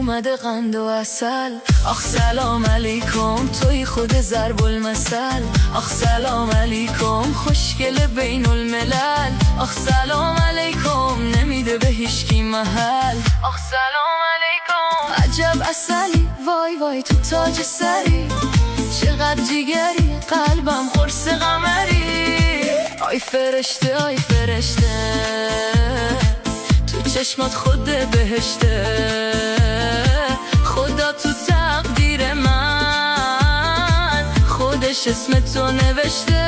اومده قند و عسل. آخ سلام علیکم توی خود ضرب المثل. آخ سلام علیکم خوشگل بین الملل. آخ سلام علیکم نمیده به هیچکی محل. آخ سلام علیکم عجب عسلی، وای وای تو تاج سری، چقدر جیگری قلبم قرص قمری. آی فرشته آی فرشته تو چشمات خود بهشته، خدا تو تقدیر من خودش اسم تو نوشته.